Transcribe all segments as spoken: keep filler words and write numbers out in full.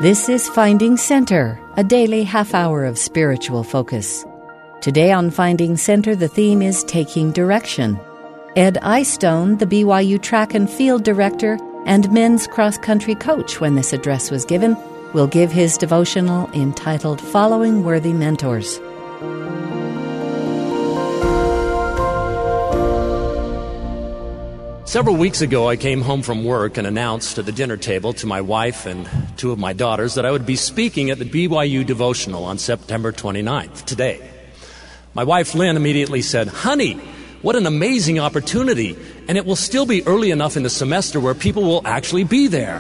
This is Finding Center, a daily half hour of spiritual focus. Today on Finding Center, the theme is Taking Direction. Ed Eyestone, the B Y U track and field director and men's cross-country coach when this address was given, will give his devotional entitled Following Worthy Mentors. Several weeks ago, I came home from work and announced at the dinner table to my wife and two of my daughters that I would be speaking at the B Y U devotional on September twenty-ninth, today. My wife, Lynn, immediately said, "Honey, what an amazing opportunity, and it will still be early enough in the semester where people will actually be there."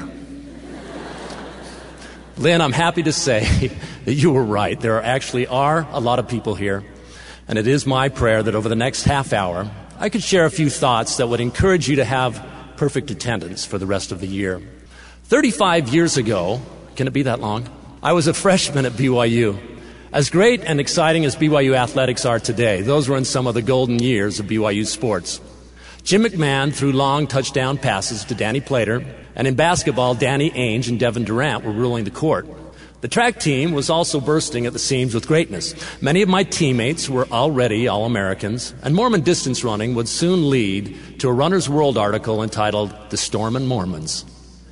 Lynn, I'm happy to say that you were right. There actually are a lot of people here, and it is my prayer that over the next half hour, I could share a few thoughts that would encourage you to have perfect attendance for the rest of the year. thirty-five years ago, can it be that long? I was a freshman at B Y U. As great and exciting as B Y U athletics are today, those were in some of the golden years of B Y U sports. Jim McMahon threw long touchdown passes to Danny Plater, and in basketball, Danny Ainge and Devin Durant were ruling the court. The track team was also bursting at the seams with greatness. Many of my teammates were already All-Americans, and Mormon distance running would soon lead to a Runner's World article entitled The Stormin' Mormons.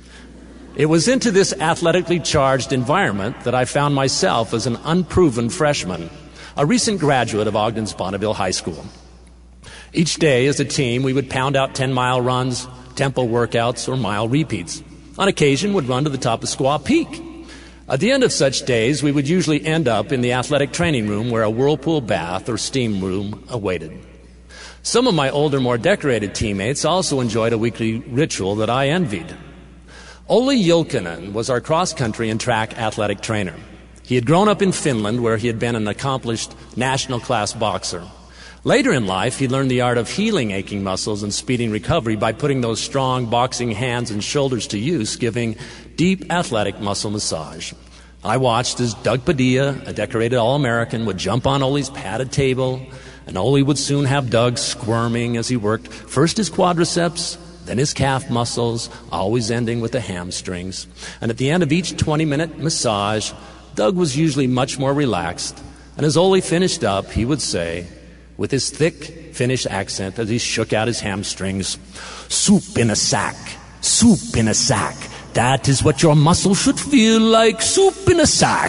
It was into this athletically charged environment that I found myself as an unproven freshman, a recent graduate of Ogden's Bonneville High School. Each day as a team, we would pound out ten-mile runs, tempo workouts, or mile repeats. On occasion, would run to the top of Squaw Peak. At the end of such days, we would usually end up in the athletic training room where a whirlpool bath or steam room awaited. Some of my older, more decorated teammates also enjoyed a weekly ritual that I envied. Olli Julkinen was our cross-country and track athletic trainer. He had grown up in Finland, where he had been an accomplished national-class boxer. Later in life, he learned the art of healing aching muscles and speeding recovery by putting those strong boxing hands and shoulders to use, giving deep athletic muscle massage. I watched as Doug Padilla, a decorated All-American, would jump on Olli's padded table, and Olli would soon have Doug squirming as he worked first his quadriceps, then his calf muscles, always ending with the hamstrings. And at the end of each twenty-minute massage, Doug was usually much more relaxed, and as Olli finished up, he would say, with his thick Finnish accent as he shook out his hamstrings, "Soup in a sack, soup in a sack. That is what your muscle should feel like, soup in a sack."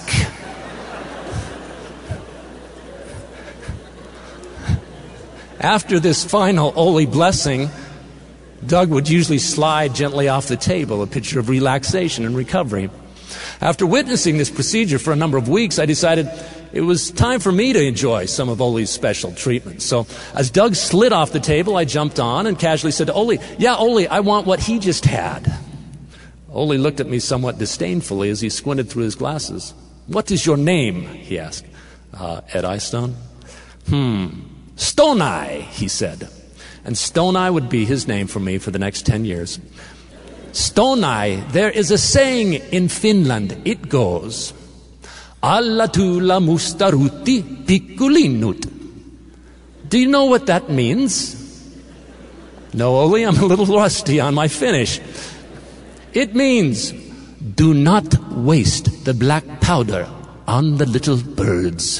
After this final Olli blessing, Doug would usually slide gently off the table, a picture of relaxation and recovery. After witnessing this procedure for a number of weeks, I decided it was time for me to enjoy some of Olli's special treatment. So as Doug slid off the table, I jumped on and casually said to Olli, "Yeah, Olli, I want what he just had." Olli looked at me somewhat disdainfully as he squinted through his glasses. "What is your name?" he asked. Uh, Ed Eyestone. Hmm. Stone Eye, he said. And Stone Eye would be his name for me for the next ten years. Stone Eye, there is a saying in Finland. It goes, "Alla tulla musta ruutti pikkulinnut." Do you know what that means? No, Olli, I'm a little rusty on my Finnish. It means, do not waste the black powder on the little birds.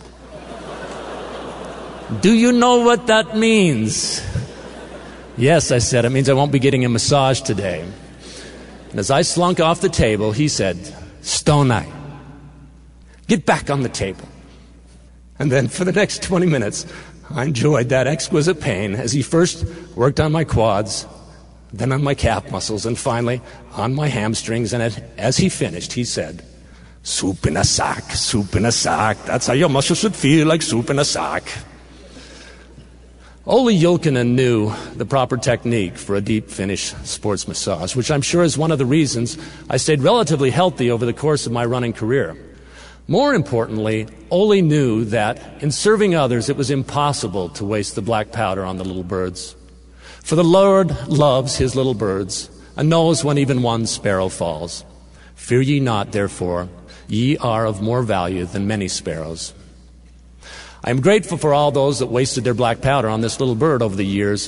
Do you know what that means? Yes, I said, it means I won't be getting a massage today. And as I slunk off the table, he said, "Stone Eye, get back on the table." And then for the next twenty minutes, I enjoyed that exquisite pain as he first worked on my quads, then on my calf muscles, and finally on my hamstrings. And as he finished, he said, "Soup in a sack, soup in a sack. That's how your muscles should feel, like soup in a sack." Olli Julkinen knew the proper technique for a deep Finnish sports massage, which I'm sure is one of the reasons I stayed relatively healthy over the course of my running career. More importantly, Olli knew that in serving others, it was impossible to waste the black powder on the little birds. For the Lord loves his little birds and knows when even one sparrow falls. Fear ye not, therefore, ye are of more value than many sparrows. I am grateful for all those that wasted their black powder on this little bird over the years,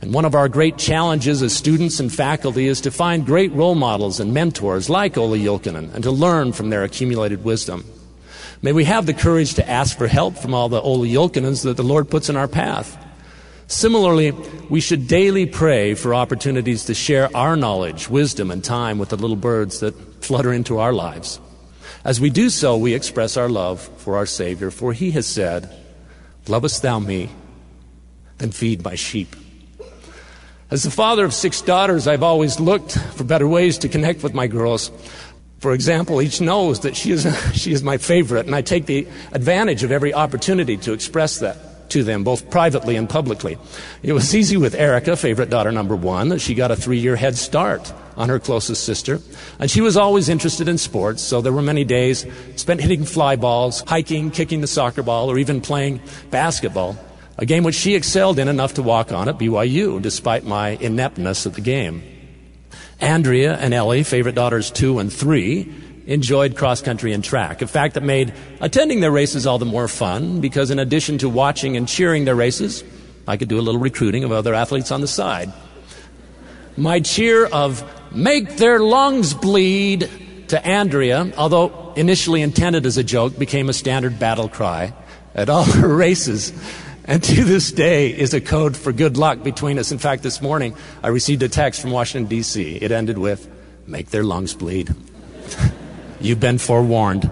And one of our great challenges as students and faculty is to find great role models and mentors like Olli Julkinen and to learn from their accumulated wisdom. May we have the courage to ask for help from all the Olli Julkinens that the Lord puts in our path. Similarly, we should daily pray for opportunities to share our knowledge, wisdom, and time with the little birds that flutter into our lives. As we do so, we express our love for our Savior, for He has said, "Lovest thou me? Then feed my sheep." As the father of six daughters, I've always looked for better ways to connect with my girls. For example, each knows that she is, she is my favorite, and I take the advantage of every opportunity to express that to them, both privately and publicly. It was easy with Erica, favorite daughter number one, that she got a three-year head start on her closest sister, and she was always interested in sports, so there were many days spent hitting fly balls, hiking, kicking the soccer ball, or even playing basketball, a game which she excelled in enough to walk on at B Y U, despite my ineptness at the game. Andrea and Ellie, favorite daughters two and three, enjoyed cross-country and track, a fact that made attending their races all the more fun, because in addition to watching and cheering their races, I could do a little recruiting of other athletes on the side. My cheer of "make their lungs bleed" to Andrea, although initially intended as a joke, became a standard battle cry at all her races, and to this day is a code for good luck between us. In fact, this morning I received a text from Washington, D C It ended with, "Make their lungs bleed." You've been forewarned.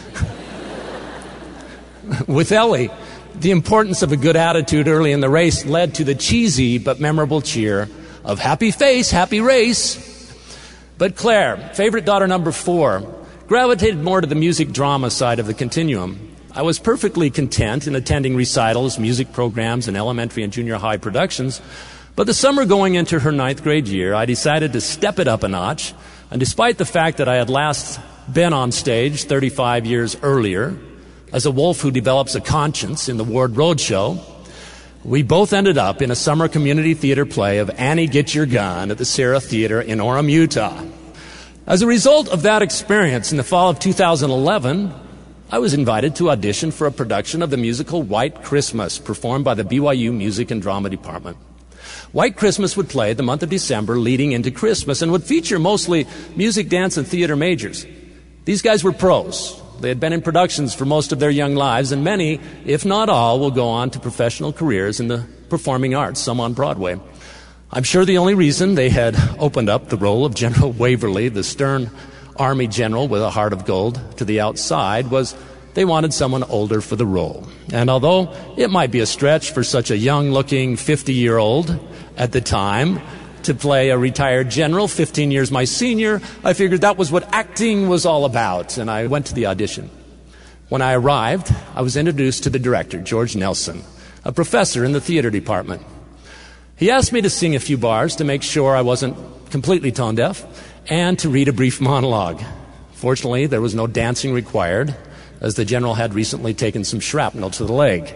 With Ellie, the importance of a good attitude early in the race led to the cheesy but memorable cheer of "happy face, happy race." But Claire, favorite daughter number four, gravitated more to the music drama side of the continuum. I was perfectly content in attending recitals, music programs, and elementary and junior high productions, but the summer going into her ninth grade year, I decided to step it up a notch, and despite the fact that I had last been on stage thirty-five years earlier as a wolf who develops a conscience in the Ward Roadshow, we both ended up in a summer community theater play of Annie Get Your Gun at the Sarah Theater in Orem, Utah. As a result of that experience, in the fall of two thousand eleven, I was invited to audition for a production of the musical White Christmas, performed by the B Y U Music and Drama Department. White Christmas would play the month of December leading into Christmas and would feature mostly music, dance, and theater majors. These guys were pros. They had been in productions for most of their young lives, and many, if not all, will go on to professional careers in the performing arts, some on Broadway. I'm sure the only reason they had opened up the role of General Waverly, the stern Army general with a heart of gold, to the outside was they wanted someone older for the role. And although it might be a stretch for such a young-looking fifty-year-old at the time to play a retired general, fifteen years my senior, I figured that was what acting was all about, and I went to the audition. When I arrived, I was introduced to the director, George Nelson, a professor in the theater department. He asked me to sing a few bars to make sure I wasn't completely tone deaf, and to read a brief monologue. Fortunately, there was no dancing required, as the general had recently taken some shrapnel to the leg.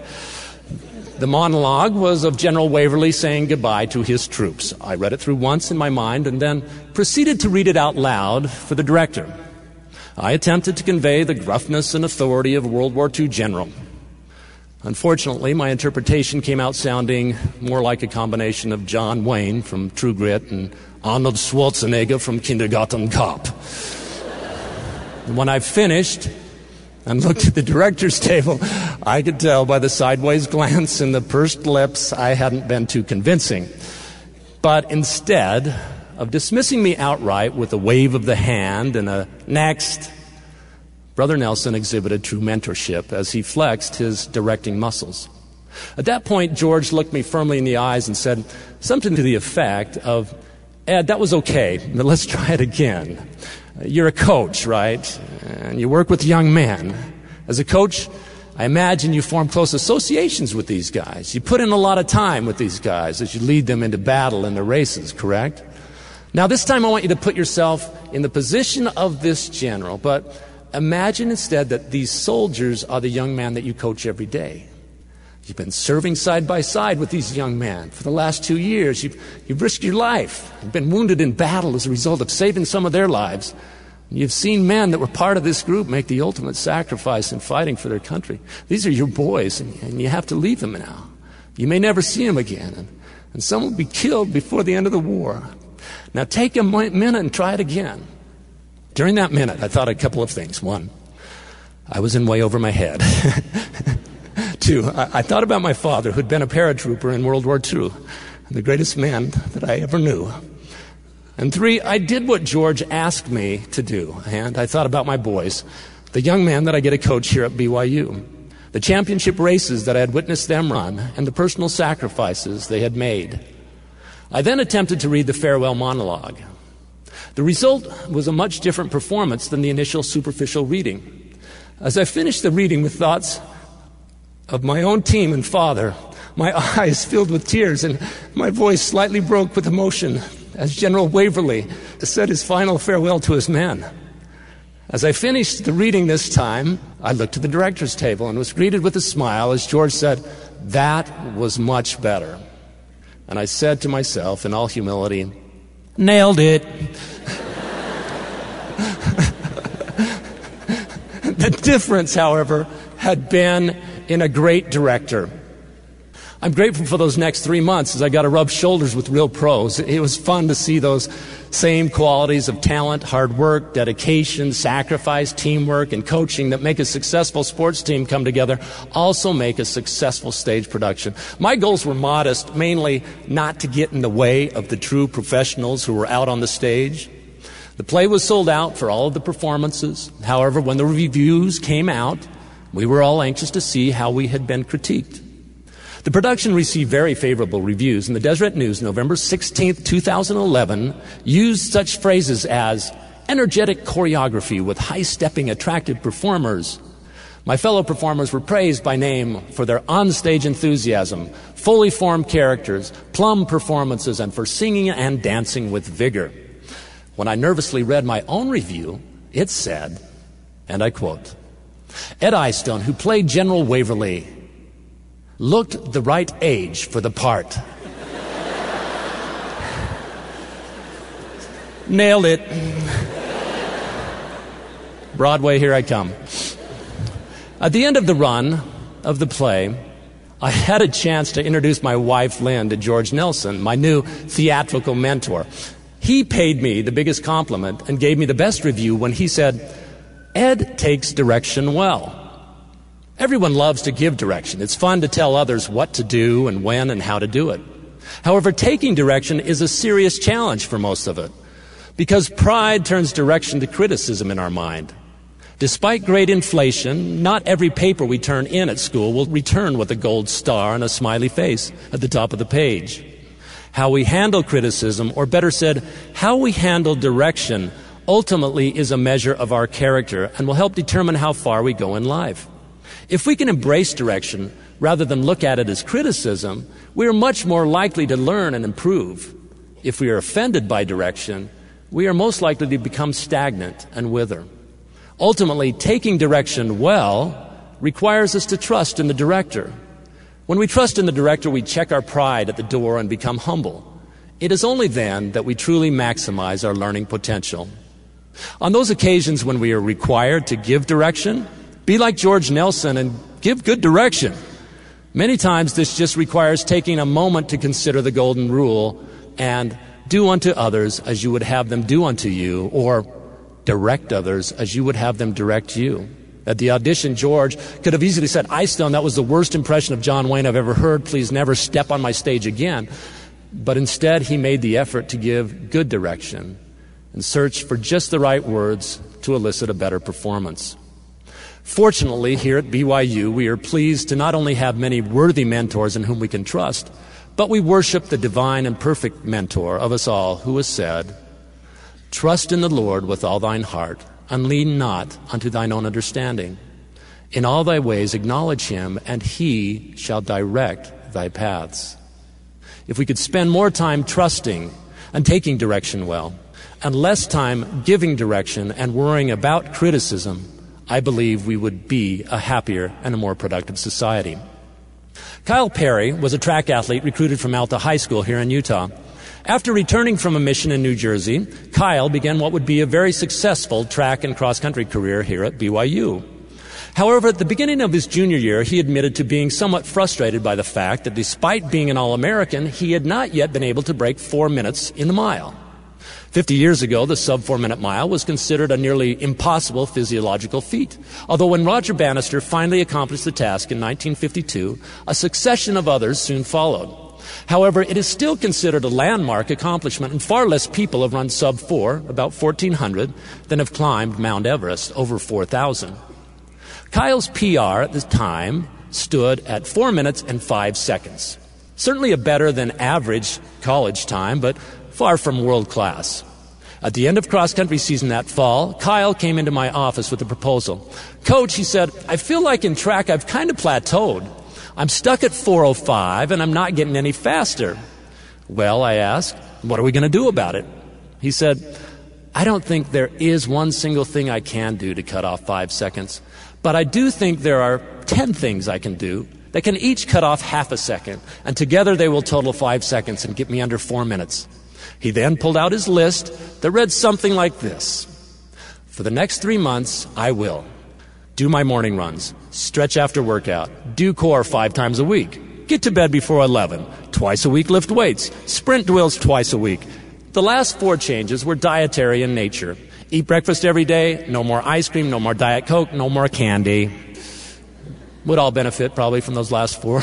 The monologue was of General Waverly saying goodbye to his troops. I read it through once in my mind and then proceeded to read it out loud for the director. I attempted to convey the gruffness and authority of a World War Two general. Unfortunately, my interpretation came out sounding more like a combination of John Wayne from True Grit and Arnold Schwarzenegger from Kindergarten Cop. When I finished and looked at the director's table, I could tell by the sideways glance and the pursed lips I hadn't been too convincing. But instead of dismissing me outright with a wave of the hand and a "next," Brother Nelson exhibited true mentorship as he flexed his directing muscles. At that point, George looked me firmly in the eyes and said something to the effect of, "Ed, that was okay, but let's try it again. You're a coach, right? And you work with young men. As a coach, I imagine you form close associations with these guys. You put in a lot of time with these guys as you lead them into battle in the races, correct? Now, this time I want you to put yourself in the position of this general, but imagine instead that these soldiers are the young men that you coach every day. You've been serving side by side with these young men for the last two years. You've, you've risked your life. You've been wounded in battle as a result of saving some of their lives. You've seen men that were part of this group make the ultimate sacrifice in fighting for their country. These are your boys, and, and you have to leave them now. You may never see them again. And, and some will be killed before the end of the war. Now take a minute and try it again. During that minute, I thought a couple of things. One, I was in way over my head. Two, I, I thought about my father, who'd been a paratrooper in World War Two, the greatest man that I ever knew. And three, I did what George asked me to do, and I thought about my boys, the young man that I get to coach here at B Y U, the championship races that I had witnessed them run, and the personal sacrifices they had made. I then attempted to read the farewell monologue. The result was a much different performance than the initial superficial reading. As I finished the reading with thoughts of my own team and father, my eyes filled with tears and my voice slightly broke with emotion as General Waverly said his final farewell to his men. As I finished the reading this time, I looked to the director's table and was greeted with a smile as George said, "That was much better." And I said to myself in all humility, "Nailed it." The difference, however, had been in a great director. I'm grateful for those next three months as I got to rub shoulders with real pros. It was fun to see those same qualities of talent, hard work, dedication, sacrifice, teamwork, and coaching that make a successful sports team come together also make a successful stage production. My goals were modest, mainly not to get in the way of the true professionals who were out on the stage. The play was sold out for all of the performances. However, when the reviews came out, we were all anxious to see how we had been critiqued. The production received very favorable reviews, and the Deseret News, November sixteenth, two thousand eleven, used such phrases as energetic choreography with high-stepping, attractive performers. My fellow performers were praised by name for their on-stage enthusiasm, fully formed characters, plum performances, and for singing and dancing with vigor. When I nervously read my own review, it said, and I quote, "Ed Eyestone, who played General Waverly, looked the right age for the part." Nailed it. Broadway, here I come. At the end of the run of the play, I had a chance to introduce my wife, Lynn, to George Nelson, my new theatrical mentor. He paid me the biggest compliment and gave me the best review when he said, "Ed takes direction well." Everyone loves to give direction. It's fun to tell others what to do and when and how to do it. However, taking direction is a serious challenge for most of it, because pride turns direction to criticism in our mind. Despite great inflation, not every paper we turn in at school will return with a gold star and a smiley face at the top of the page. How we handle criticism, or better said, how we handle direction, ultimately is a measure of our character and will help determine how far we go in life. If we can embrace direction rather than look at it as criticism, we are much more likely to learn and improve. If we are offended by direction, we are most likely to become stagnant and wither. Ultimately, taking direction well requires us to trust in the director. When we trust in the director, we check our pride at the door and become humble. It is only then that we truly maximize our learning potential. On those occasions when we are required to give direction, be like George Nelson and give good direction. Many times this just requires taking a moment to consider the golden rule and do unto others as you would have them do unto you, or direct others as you would have them direct you. At the audition, George could have easily said, "Eyestone, that was the worst impression of John Wayne I've ever heard. Please never step on my stage again." But instead, he made the effort to give good direction and search for just the right words to elicit a better performance. Fortunately, here at B Y U, we are pleased to not only have many worthy mentors in whom we can trust, but we worship the divine and perfect mentor of us all, who has said, "Trust in the Lord with all thine heart, and lean not unto thine own understanding. In all thy ways acknowledge him, and he shall direct thy paths." If we could spend more time trusting and taking direction well, and less time giving direction and worrying about criticism, I believe we would be a happier and a more productive society. Kyle Perry was a track athlete recruited from Alta High School here in Utah. After returning from a mission in New Jersey, Kyle began what would be a very successful track and cross-country career here at B Y U. However, at the beginning of his junior year, he admitted to being somewhat frustrated by the fact that despite being an All-American, he had not yet been able to break four minutes in the mile. Fifty years ago, the sub-four-minute mile was considered a nearly impossible physiological feat. Although when Roger Bannister finally accomplished the task in nineteen fifty-two, a succession of others soon followed. However, it is still considered a landmark accomplishment, and far less people have run sub-four, about fourteen hundred, than have climbed Mount Everest, over four thousand. Kyle's P R at the time stood at four minutes and five seconds. Certainly a better than average college time, but far from world class. At the end of cross-country season that fall, Kyle came into my office with a proposal. Coach, he said, I feel like in track I've kind of plateaued. I'm stuck at four oh five and I'm not getting any faster. Well, I asked, what are we going to do about it? He said, I don't think there is one single thing I can do to cut off five seconds, but I do think there are ten things I can do that can each cut off half a second, and together they will total five seconds and get me under four minutes. He then pulled out his list that read something like this. For the next three months, I will do my morning runs, stretch after workout, do core five times a week, get to bed before eleven, twice a week lift weights, sprint drills twice a week. The last four changes were dietary in nature. Eat breakfast every day, no more ice cream, no more Diet Coke, no more candy. Would all benefit probably from those last four.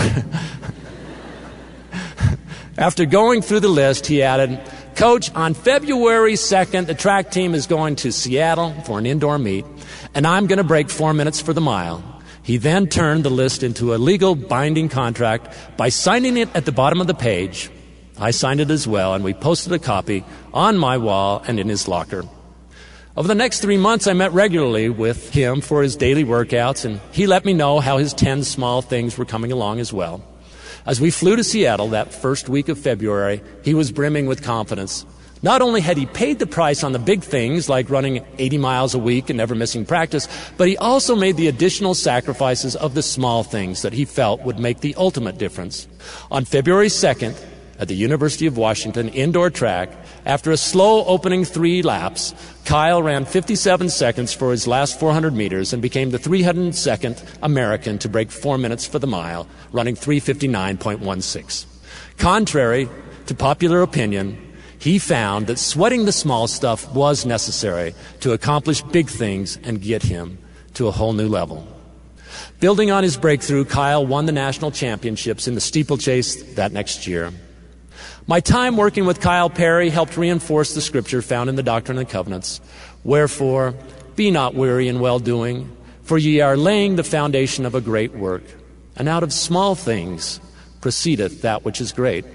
After going through the list, he added, Coach, on February second, the track team is going to Seattle for an indoor meet, and I'm going to break four minutes for the mile. He then turned the list into a legal binding contract by signing it at the bottom of the page. I signed it as well, and we posted a copy on my wall and in his locker. Over the next three months, I met regularly with him for his daily workouts, and he let me know how his ten small things were coming along as well. As we flew to Seattle that first week of February, he was brimming with confidence. Not only had he paid the price on the big things, like running eighty miles a week and never missing practice, but he also made the additional sacrifices of the small things that he felt would make the ultimate difference. On February second, at the University of Washington indoor track, after a slow opening three laps, Kyle ran fifty-seven seconds for his last four hundred meters and became the three hundred second American to break four minutes for the mile, running three fifty-nine point one six. Contrary to popular opinion, he found that sweating the small stuff was necessary to accomplish big things and get him to a whole new level. Building on his breakthrough, Kyle won the national championships in the steeplechase that next year. My time working with Kyle Perry helped reinforce the scripture found in the Doctrine and Covenants. Wherefore, be not weary in well-doing, for ye are laying the foundation of a great work. And out of small things proceedeth that which is great.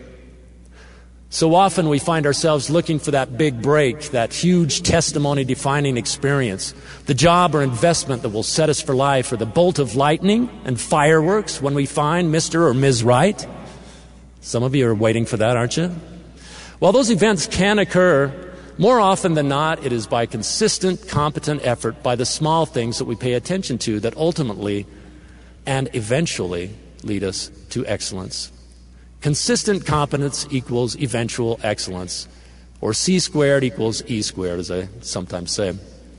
So often we find ourselves looking for that big break, that huge testimony-defining experience, the job or investment that will set us for life, or the bolt of lightning and fireworks when we find Mister or Miz Right. Some of you are waiting for that, aren't you? While those events can occur, more often than not, it is by consistent, competent effort, by the small things that we pay attention to that ultimately and eventually lead us to excellence. Consistent competence equals eventual excellence, or C squared equals E squared, as I sometimes say.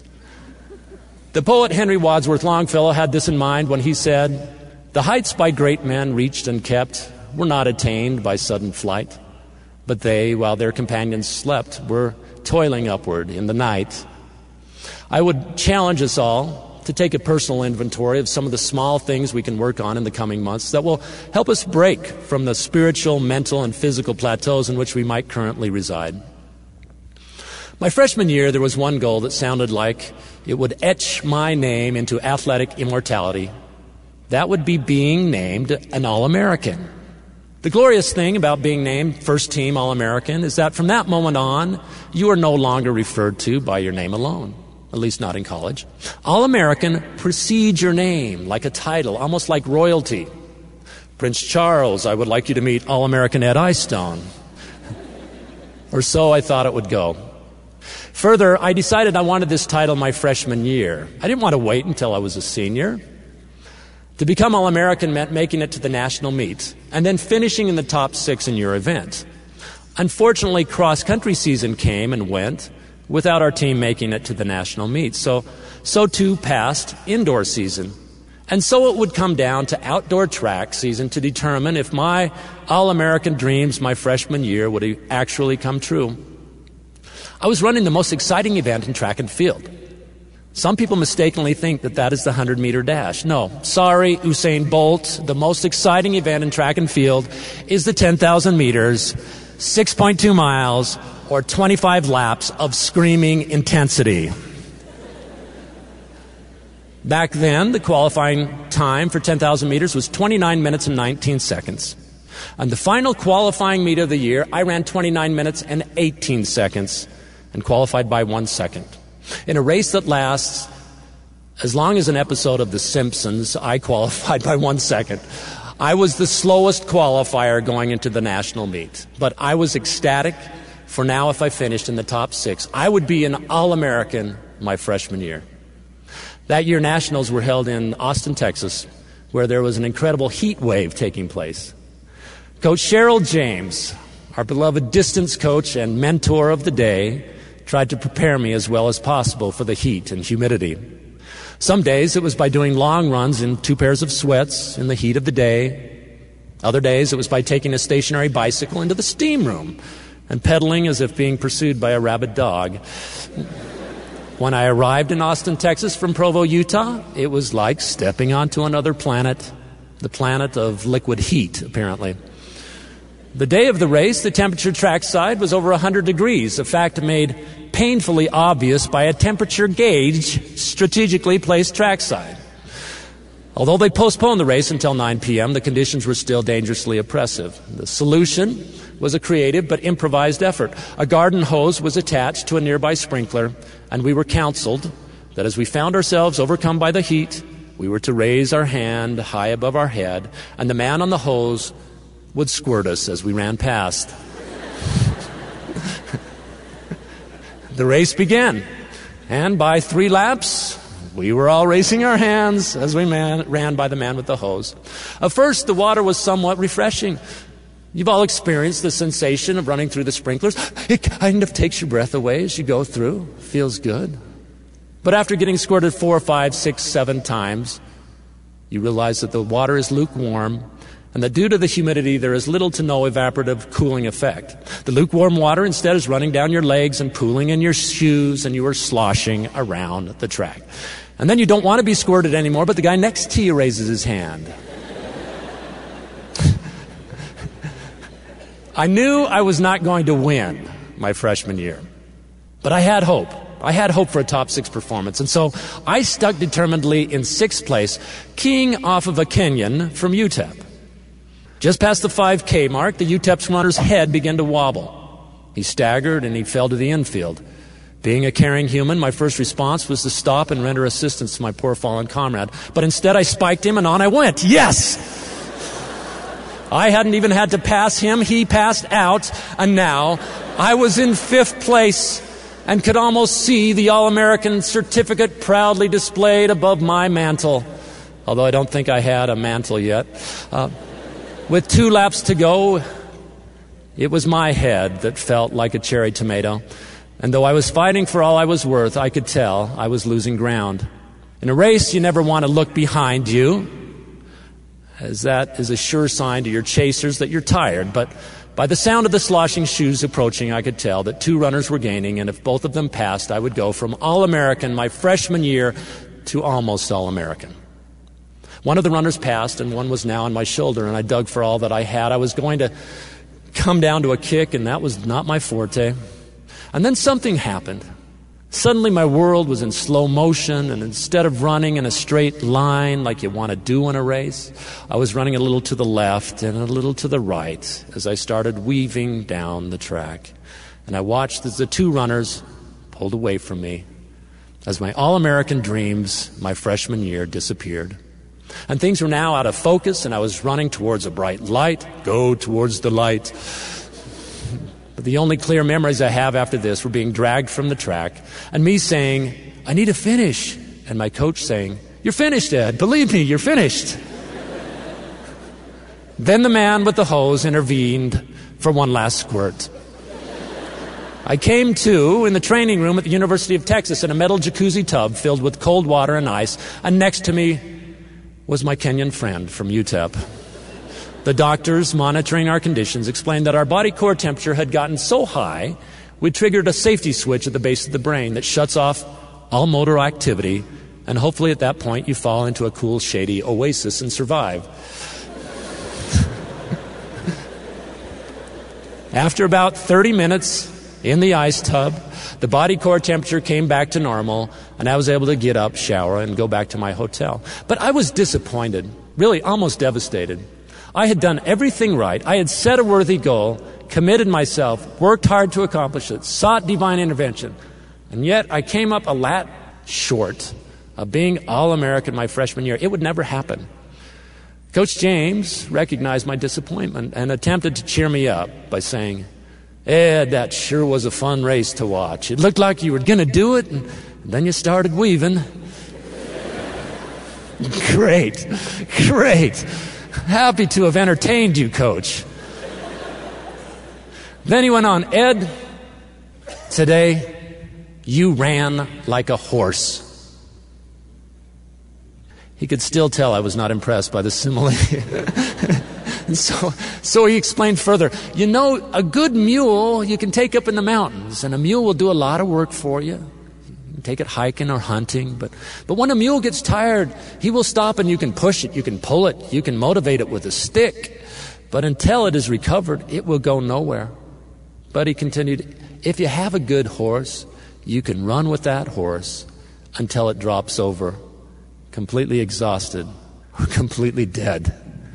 The poet Henry Wadsworth Longfellow had this in mind when he said, "The heights by great men reached and kept were not attained by sudden flight, but they, while their companions slept, were toiling upward in the night." I would challenge us all to take a personal inventory of some of the small things we can work on in the coming months that will help us break from the spiritual, mental, and physical plateaus in which we might currently reside. My freshman year, there was one goal that sounded like it would etch my name into athletic immortality. That would be being named an All-American. The glorious thing about being named first team All-American is that from that moment on, you are no longer referred to by your name alone, at least not in college. All-American precedes your name like a title, almost like royalty. Prince Charles, I would like you to meet All-American Ed Eyestone. Or so I thought it would go. Further, I decided I wanted this title my freshman year. I didn't want to wait until I was a senior. To become All-American meant making it to the national meet and then finishing in the top six in your event. Unfortunately, cross-country season came and went without our team making it to the national meet. So, so too passed indoor season. And so it would come down to outdoor track season to determine if my All-American dreams my freshman year would actually come true. I was running the most exciting event in track and field. Some people mistakenly think that that is the hundred-meter dash. No, sorry, Usain Bolt. The most exciting event in track and field is the ten thousand meters, six point two miles, or twenty-five laps of screaming intensity. Back then, the qualifying time for ten thousand meters was twenty-nine minutes and nineteen seconds. On the final qualifying meet of the year, I ran twenty-nine minutes and eighteen seconds and qualified by one second. In a race that lasts as long as an episode of The Simpsons, I qualified by one second. I was the slowest qualifier going into the national meet, but I was ecstatic, for now if I finished in the top six, I would be an All-American my freshman year. That year, nationals were held in Austin, Texas, where there was an incredible heat wave taking place. Coach Cheryl James, our beloved distance coach and mentor of the day, tried to prepare me as well as possible for the heat and humidity. Some days it was by doing long runs in two pairs of sweats in the heat of the day. Other days it was by taking a stationary bicycle into the steam room and pedaling as if being pursued by a rabid dog. When I arrived in Austin, Texas from Provo, Utah, it was like stepping onto another planet, the planet of liquid heat, apparently. The day of the race, the temperature trackside was over one hundred degrees, a fact made painfully obvious by a temperature gauge strategically placed trackside. Although they postponed the race until nine p.m., the conditions were still dangerously oppressive. The solution was a creative but improvised effort. A garden hose was attached to a nearby sprinkler, and we were counseled that as we found ourselves overcome by the heat, we were to raise our hand high above our head, and the man on the hose would squirt us as we ran past. The race began, and by three laps, we were all raising our hands as we man, ran by the man with the hose. At first, the water was somewhat refreshing. You've all experienced the sensation of running through the sprinklers. It kind of takes your breath away as you go through. Feels good. But after getting squirted four, five, six, seven times, you realize that the water is lukewarm, and that due to the humidity, there is little to no evaporative cooling effect. The lukewarm water instead is running down your legs and pooling in your shoes, and you are sloshing around the track. And then you don't want to be squirted anymore, but the guy next to you raises his hand. I knew I was not going to win my freshman year, but I had hope. I had hope for a top six performance, and so I stuck determinedly in sixth place, keying off of a Kenyan from U T E P. Just past the five K mark, the U T E P's runner's head began to wobble. He staggered and he fell to the infield. Being a caring human, my first response was to stop and render assistance to my poor fallen comrade. But instead I spiked him and on I went. Yes! I hadn't even had to pass him. He passed out, and now I was in fifth place and could almost see the All-American certificate proudly displayed above my mantle, although I don't think I had a mantle yet. Uh, with two laps to go, it was my head that felt like a cherry tomato, and though I was fighting for all I was worth, I could tell I was losing ground. In a race, you never want to look behind you, as that is a sure sign to your chasers that you're tired. But by the sound of the sloshing shoes approaching, I could tell that two runners were gaining, and if both of them passed, I would go from All-American my freshman year to almost All-American. One of the runners passed, and one was now on my shoulder, and I dug for all that I had. I was going to come down to a kick, and that was not my forte. And then something happened. Suddenly my world was in slow motion, and instead of running in a straight line like you want to do in a race, I was running a little to the left and a little to the right as I started weaving down the track. And I watched as the two runners pulled away from me, as my All-American dreams my freshman year disappeared. And things were now out of focus, and I was running towards a bright light. Go towards the light. But the only clear memories I have after this were being dragged from the track and me saying, I need to finish. And my coach saying, you're finished, Ed. Believe me, you're finished. Then the man with the hose intervened for one last squirt. I came to in the training room at the University of Texas in a metal jacuzzi tub filled with cold water and ice, and next to me was my Kenyan friend from U T E P. The doctors monitoring our conditions explained that our body core temperature had gotten so high, we triggered a safety switch at the base of the brain that shuts off all motor activity, and hopefully at that point you fall into a cool, shady oasis and survive. After about thirty minutes in the ice tub, the body core temperature came back to normal, and I was able to get up, shower, and go back to my hotel. But I was disappointed, really almost devastated. I had done everything right. I had set a worthy goal, committed myself, worked hard to accomplish it, sought divine intervention, and yet I came up a lat short of being All-American my freshman year. It would never happen. Coach James recognized my disappointment and attempted to cheer me up by saying, "Ed, that sure was a fun race to watch. It looked like you were going to do it, and then you started weaving." Great, great. Happy to have entertained you, Coach. Then he went on, "Ed, today you ran like a horse." He could still tell I was not impressed by the simile. And so, so he explained further, "You know, a good mule you can take up in the mountains, and a mule will do a lot of work for you. You can take it hiking or hunting, but, but when a mule gets tired, he will stop and you can push it, you can pull it, you can motivate it with a stick. But until it is recovered, it will go nowhere." But he continued, "If you have a good horse, you can run with that horse until it drops over, completely exhausted or completely dead.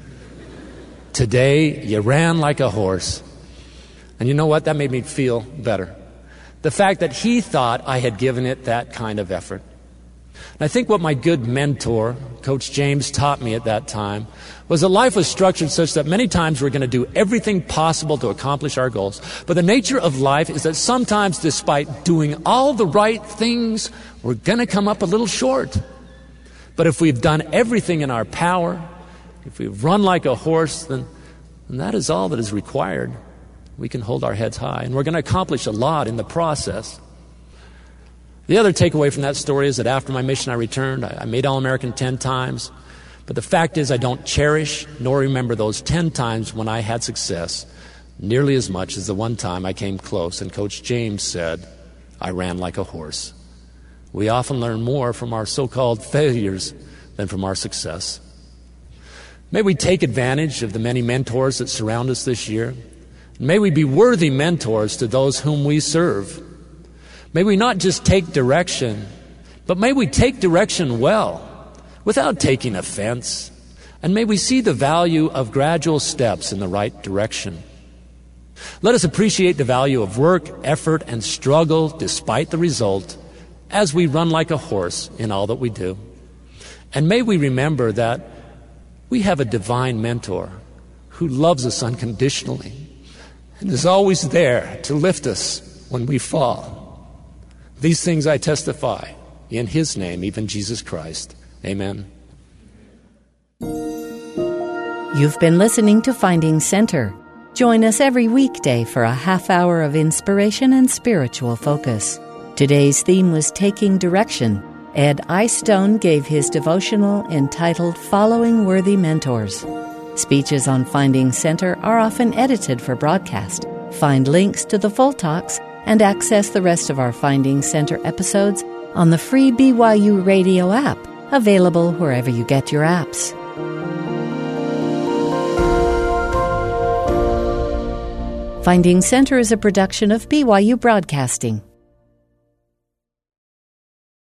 Today, you ran like a horse." And you know what? That made me feel better. The fact that he thought I had given it that kind of effort. And I think what my good mentor, Coach James, taught me at that time was that life was structured such that many times we're going to do everything possible to accomplish our goals. But the nature of life is that sometimes, despite doing all the right things, we're going to come up a little short. But if we've done everything in our power, if we've run like a horse, then, then that is all that is required. We can hold our heads high, and we're going to accomplish a lot in the process. The other takeaway from that story is that after my mission I returned. I, I made All-American ten times. But the fact is I don't cherish nor remember those ten times when I had success nearly as much as the one time I came close and Coach James said I ran like a horse. We often learn more from our so-called failures than from our success. May we take advantage of the many mentors that surround us this year. May we be worthy mentors to those whom we serve. May we not just take direction, but may we take direction well, without taking offense. And may we see the value of gradual steps in the right direction. Let us appreciate the value of work, effort, and struggle despite the result as we run like a horse in all that we do. And may we remember that we have a divine mentor who loves us unconditionally and is always there to lift us when we fall. These things I testify in His name, even Jesus Christ. Amen. You've been listening to Finding Center. Join us every weekday for a half hour of inspiration and spiritual focus. Today's theme was Taking Direction. Ed Eyestone gave his devotional entitled Following Worthy Mentors. Speeches on Finding Center are often edited for broadcast. Find links to the full talks and access the rest of our Finding Center episodes on the free B Y U Radio app, available wherever you get your apps. Finding Center is a production of B Y U Broadcasting.